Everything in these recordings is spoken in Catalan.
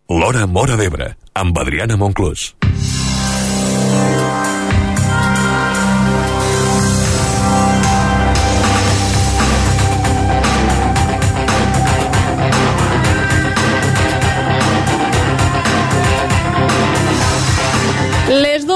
L'Hora Móra d'Ebre, amb Adriana Monclús. Les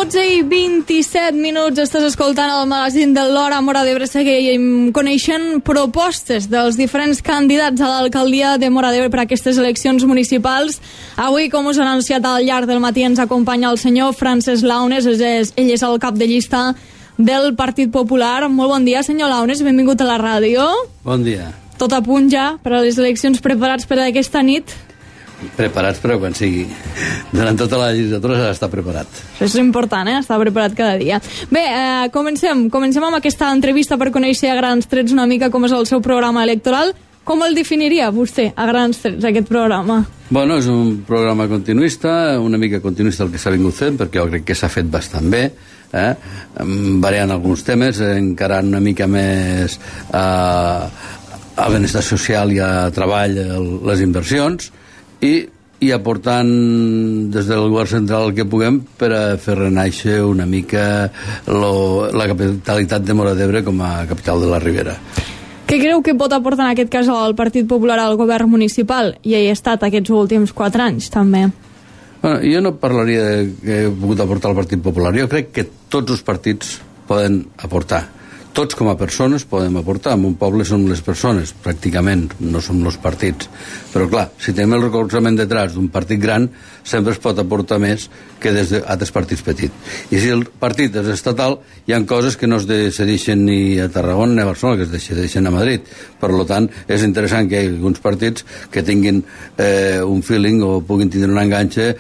12:27 estàs escoltant el magazín de l'Hora Móra d'Ebre. Seguim coneixent propostes dels diferents candidats a l'alcaldia de Móra d'Ebre per a aquestes eleccions municipals. Avui, com us he anunciat al llarg del matí, ens acompanya el senyor Francesc Launes. Ell és el cap de llista del Partit Popular. Molt bon dia, senyor Launes, benvingut a la ràdio. Bon dia. Tot a punt ja per a les eleccions, preparats per a aquesta nit? Preparats, però quan sigui. Durant tota la legislatura s'ha d'estar preparat. Això és important, estar preparat cada dia. Bé, comencem amb aquesta entrevista per conèixer a grans trets una mica com és el seu programa electoral. Com el definiria vostè, a grans trets, aquest programa? Bueno, és un programa continuista, una mica continuista el que s'ha vingut fent, perquè jo crec que s'ha fet bastant bé, variant alguns temes, encarant una mica més al benestar social i a treball les inversions, i aportant des del govern central el que puguem per a fer renaixer una mica la capitalitat de Móra d'Ebre com a capital de la Ribera. Què creu que pot aportar en aquest cas el Partit Popular al govern municipal? I hi ha estat aquests últims 4 anys, també. Bueno, jo no parlaria de què he pogut aportar al Partit Popular. Jo crec que tots els partits poden aportar. Tots com a persones podem aportar. En un poble som les persones, pràcticament, no som els partits. Però clar, si tenim el recolzament detrás d'un partit gran, sempre es pot aportar més que des d'altres partits petits. I si el partit és estatal, hi ha coses que no es decideixen ni a Tarragona ni a Barcelona, que es decideixen a Madrid. Per tant, és interessant que hi hagi alguns partits que tinguin un feeling o puguin tindre un enganxe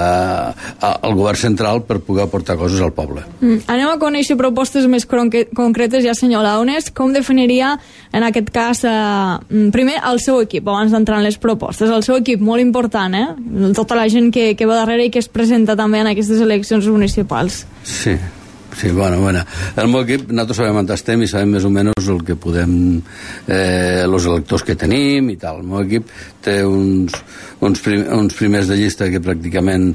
al govern central per poder aportar coses al poble. Anem a conèixer propostes més concretes ja, senyor Launes. Com definiria, en aquest cas, primer, el seu equip, abans d'entrar en les propostes? El seu equip, molt important, tota la gent que va darrere i que es presenta també en aquestes eleccions municipals. Sí, bueno. El meu equip, nosaltres sabem on estem i sabem més o menys el que podem, els electors que tenim i tal. El meu equip té uns primers de llista que pràcticament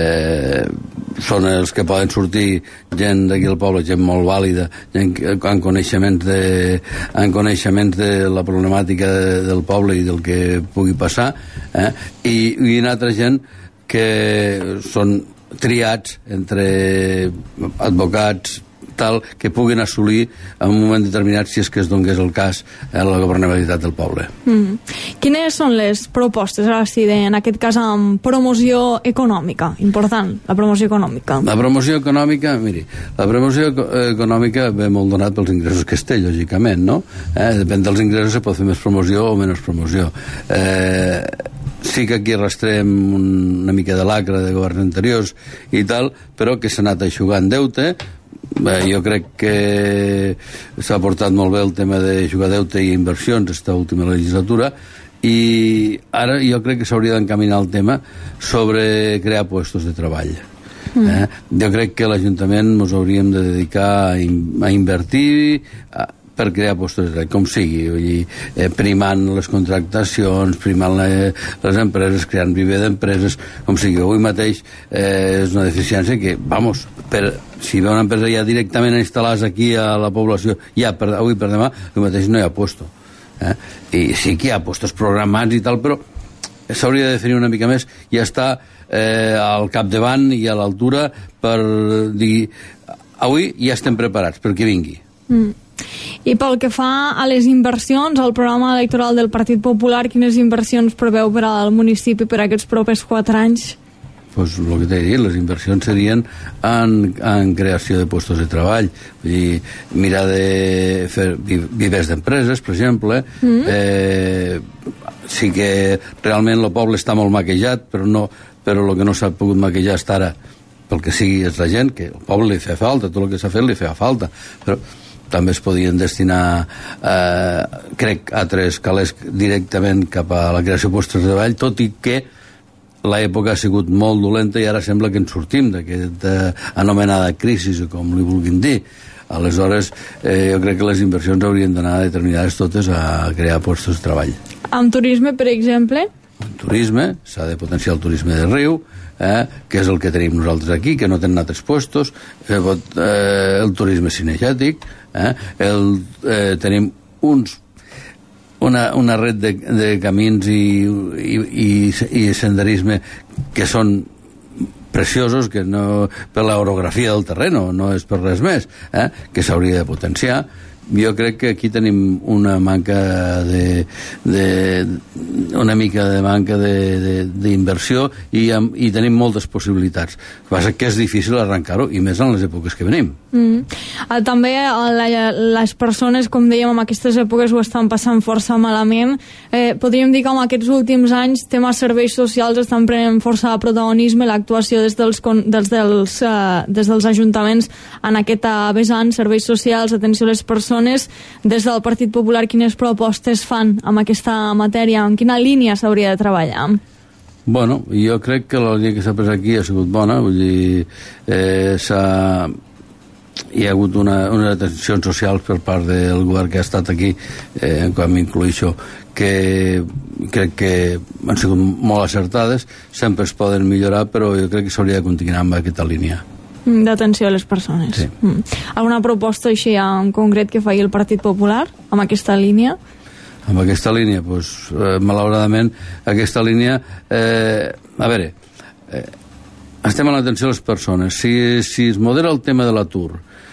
són els que poden sortir gent d'aquí al poble, gent molt vàlida, gent amb coneixements de la problemàtica del poble i del que pugui passar, i una altra gent que són triats entre advocats tal, que puguin assolir en un moment determinat, si és que es donés el cas, la governabilitat del poble. Quines són les propostes, ara sí, en aquest cas amb promoció econòmica? Important, la promoció econòmica. La promoció econòmica, miri, la promoció econòmica ve molt donat pels ingressos que es té, lògicament, no? Depèn dels ingressos se pot fer més promoció o menys promoció. Sí que aquí arrastrem una mica de lacre de governs anteriors i tal, però que s'ha anat aixugant deute. Jo crec que s'ha portat molt bé el tema de jugar deute i inversions aquesta última legislatura, i ara jo crec que s'hauria d'encaminar el tema sobre crear puestos de treball. Jo crec que l'Ajuntament ens hauríem de dedicar a invertir per crear postos de treball, com sigui, vull dir, primant les contractacions, primant les empreses, creant viver d'empreses, com sigui. Avui mateix és una deficiència que, si ve una empresa ja directament instal·lada aquí a la població, ja avui per demà, avui mateix no hi ha puesto. I sí que hi ha postos programats i tal, però s'hauria de definir una mica més i estar al capdavant i a l'altura per dir, avui ja estem preparats perquè vingui. I pel que fa a les inversions, al programa electoral del Partit Popular, quines inversions preveu per al municipi per aquests propers 4 anys? Pues el que t'he dit, les inversions serien en creació de puestos de treball. Vull dir, mirar de fer vivers d'empreses, per exemple. Sí que realment el poble està molt maquejat, però el que no s'ha pogut maquejar fins ara, pel que sigui, és la gent, que el poble li fa falta, tot el que s'ha fet li fa falta, però també es podien destinar, crec, altres calés directament cap a la creació de postos de treball, tot i que l'època ha sigut molt dolenta i ara sembla que en sortim d'aquesta anomenada crisi, com li vulguin dir. Aleshores, jo crec que les inversions haurien d'anar determinades totes a crear postos de treball. Amb turisme, per exemple? en turisme, s'ha de potenciar el turisme de riu, que és el que tenim nosaltres aquí, que no tenen altres puestos, el turisme cinegètic, tenim una red de camins i senderisme que són preciosos, que no per l'orografia del terreny, no és per res més, que s'hauria de potenciar. Jo crec que aquí tenim una manca una mica de manca d'inversió i tenim moltes possibilitats. El que passa que és difícil arrencar-ho, i més en les èpoques que venim. També les persones, com dèiem, en aquestes èpoques ho estan passant força malament. Podríem dir que en aquests últims anys temes serveis socials estan prenent força protagonisme, l'actuació des dels ajuntaments en aquest vessant, serveis socials, atenció a les persones. Des del Partit Popular, quines propostes fan en aquesta matèria? En quina línia s'hauria de treballar? Bueno, jo crec que la línia que s'ha pres aquí ha sigut bona, vull dir, hi ha hagut unes atencions socials per part del govern que ha estat aquí, quan m'incloïxo, que crec que han sigut molt acertades, sempre es poden millorar, però jo crec que s'hauria de continuar amb aquesta línia d'atenció a les persones. Sí. Alguna proposta així en concret que faci el Partit Popular amb aquesta línia? Amb aquesta línia, doncs, malauradament, aquesta línia... a veure, estem a l'atenció a les persones. Si es modera el tema de l'atur,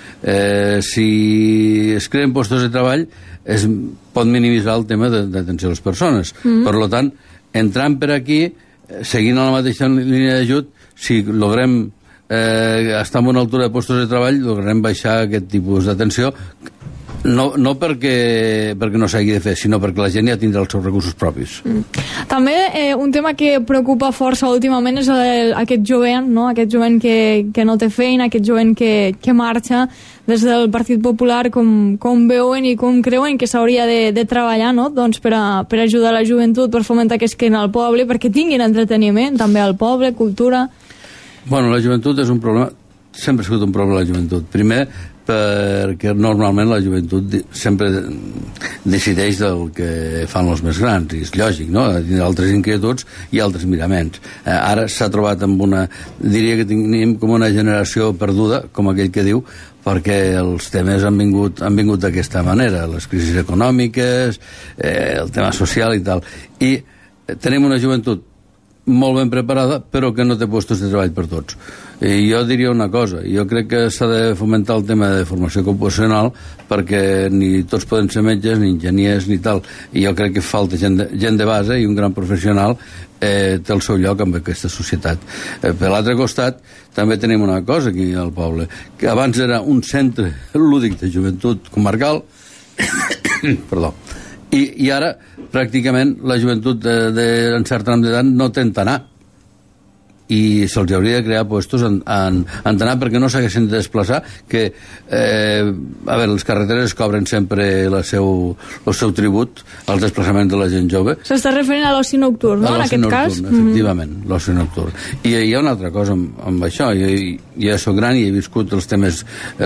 si es creen postos de treball, es pot minimitzar el tema d'atenció a les persones. Per tant, entrant per aquí, seguint a la mateixa línia d'ajut, si logrem estar en una altura de postos de treball, lograrem baixar aquest tipus d'atenció, no perquè no s'hagi de fer, sinó perquè la gent ja tindrà els seus recursos propis. També un tema que preocupa força últimament és aquest jovent, no? Aquest jovent que no té feina, aquest jovent que marxa. Des del Partit Popular, com veuen i com creuen que s'hauria de treballar, no? Doncs per ajudar la joventut, per fomentar que es quedin al poble, perquè tinguin entreteniment també al poble, cultura. Bueno, la joventut és un problema, sempre ha sigut un problema la joventut. Primer, perquè normalment la joventut sempre decideix del que fan els més grans, i és lògic, no? Tindrà altres inquietuds i altres miraments. Ara s'ha trobat amb diria que tenim com una generació perduda, com aquell que diu, perquè els temes han vingut d'aquesta manera, les crisis econòmiques, el tema social i tal. I tenim una joventut molt ben preparada, però que no té puestos de treball per tots. I jo diria una cosa, jo crec que s'ha de fomentar el tema de formació ocupacional, perquè ni tots poden ser metges, ni enginyers, ni tal. I jo crec que falta gent de base, i un gran professional té el seu lloc en aquesta societat. Per l'altre costat, també tenim una cosa aquí al poble, que abans era un centre lúdic de joventut comarcal, perdó, i ara pràcticament la joventut en cert tram d'edat no tenta anar, i se'ls hauria de crear puestos en anar, perquè no s'haguessin de desplaçar, que a veure, les carreteres cobren sempre el seu tribut als desplaçaments de la gent jove. S'està referint a l'oci nocturn, no? En aquest cas? Efectivament, l'oci nocturn. I hi ha una altra cosa amb això. Jo soc gran i he viscut els temes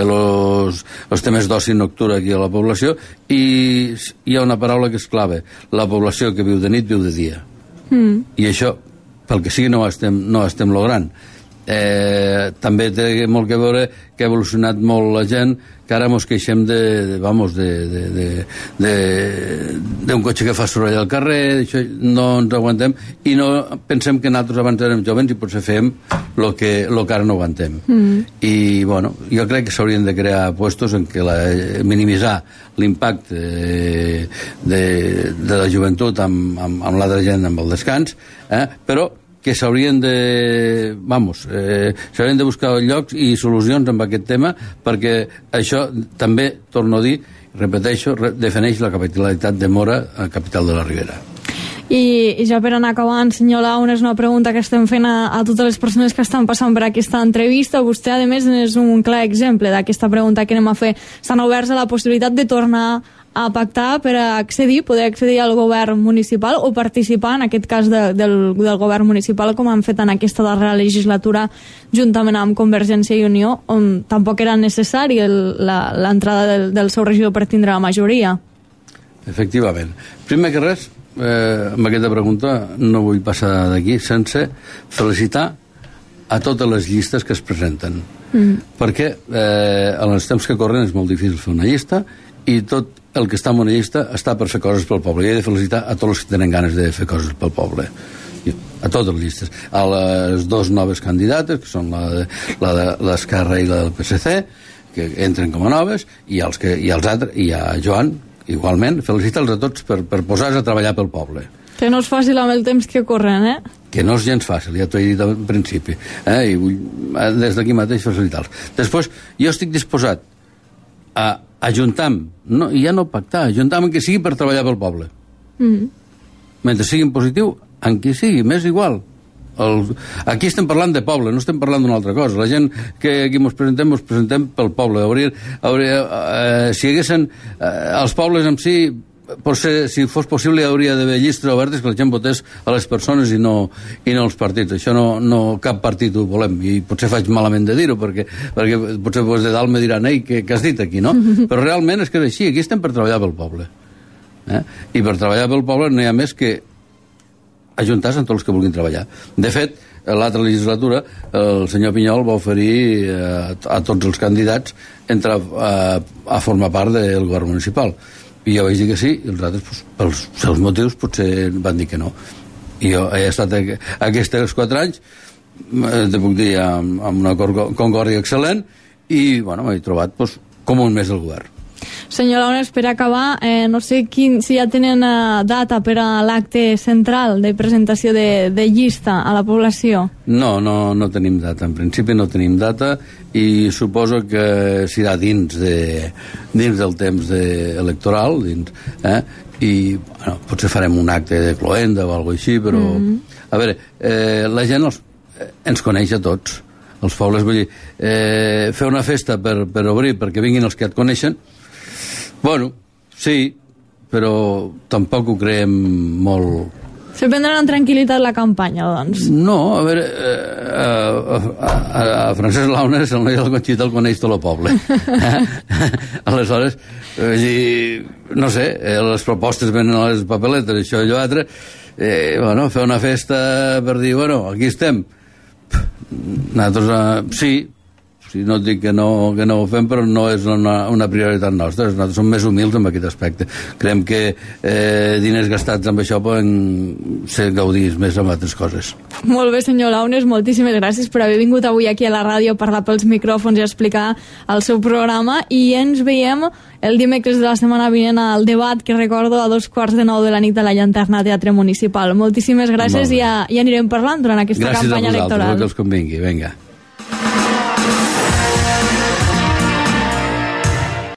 d'oci nocturn aquí a la població, i hi ha una paraula que és clave: la població que viu de nit viu de dia. I això, pel que sigui, no ho estem logrant. També té molt a veure que ha evolucionat molt la gent, que ara mos queixem d'un cotxe que fa soroll al carrer, això no ens aguantem, i no pensem que nosaltres abans érem joves i potser fem el que ara no aguantem. I bueno, jo crec que s'haurien de crear puestos en què minimitzar l'impacte de la joventut amb l'altra gent, amb el descans, però que s'haurien de buscar llocs i solucions amb aquest tema, perquè això també, torno a dir, repeteixo, defineix la capitalitat de Móra, capital de la Ribera. I ja per anar acabant, senyor Laun, és una pregunta que estem fent a totes les persones que estan passant per aquesta entrevista. Vostè, a més, és un clar exemple d'aquesta pregunta que anem a fer. Estan oberts a la possibilitat de tornar a pactar per poder accedir al govern municipal, o participar, en aquest cas del govern municipal, com han fet en aquesta darrera legislatura juntament amb Convergència i Unió, on tampoc era necessari l'entrada del seu regidor per tindre la majoria. Efectivament. Primer que res, amb aquesta pregunta no vull passar d'aquí sense felicitar a totes les llistes que es presenten. Perquè en els temps que corren és molt difícil fer una llista i tot el que està en una llista està per fer coses pel poble. I he de felicitar a tots els que tenen ganes de fer coses pel poble. A totes les llistes. A les dues noves candidates, que són la de l'Esquerra i la del PSC, que entren com a noves, i als altres, i a Joan, igualment, felicita'ls a tots per posar-se a treballar pel poble. Que no és fàcil amb el temps que corren, Que no és gens fàcil, ja t'ho he dit al principi. I vull, des d'aquí mateix, felicitar-los. Després, jo estic disposat a ajuntar-me, i ja no pactar, ajuntar-me que sigui per treballar pel poble. Mentre sigui en positiu, en qui sigui, m'és igual. Aquí estem parlant de poble, no estem parlant d'una altra cosa. La gent que aquí ens presentem pel poble. Si haguessin els pobles en si, potser, si fos possible, hi hauria d'haver llistes obertes que la gent votés a les persones i no als partits. Això no cap partit ho volem, i potser faig malament de dir-ho, perquè potser de dalt me diran ei, què has dit aquí, no? Però realment és que és així, aquí estem per treballar pel poble. I per treballar pel poble no hi ha més que ajuntar-se amb tots els que vulguin treballar. De fet, l'altra legislatura el senyor Pinyol va oferir a tots els candidats entrar a formar part del govern municipal. I jo vaig dir que sí, i els altres, pels seus motius, potser van dir que no. I jo he estat aquests 4 anys, te puc dir, amb una concòrdia excel·lent, i m'he trobat com un mes del govern. Senyor Launes, per acabar, no sé si ja tenen data per a l'acte central de presentació de llista a la població. No tenim data. En principi no tenim data, i suposo que serà dins del temps electoral, i potser farem un acte de cloenda o alguna cosa així, però a veure, la gent ens coneix a tots, els pobles. Vull dir, fer una festa per obrir perquè vinguin els que et coneixen, sí, però tampoc ho creiem molt. Se prendran amb tranquil·litat la campanya, doncs. No, a veure, a Francesc Launes, el noi del Conxita, el coneix tot el poble. Aleshores, no sé, les propostes venen a les papeletes, això i allò altre, fer una festa per dir, aquí estem. Nosaltres, sí, no et dic que no ho fem, però no és una prioritat nostra. Nosaltres som més humils en aquest aspecte. Creiem que diners gastats amb això poden ser gaudits més amb altres coses. Molt bé, senyor Launes, moltíssimes gràcies per haver vingut avui aquí a la ràdio a parlar pels micròfons i explicar el seu programa, i ens veiem el dimecres de la setmana vinent al debat, que recordo a 2:15 de la nit a la Llanterna Teatre Municipal. Moltíssimes gràcies, i ja anirem parlant durant aquesta campanya electoral. Gràcies a vosaltres, que us convingui. Vinga.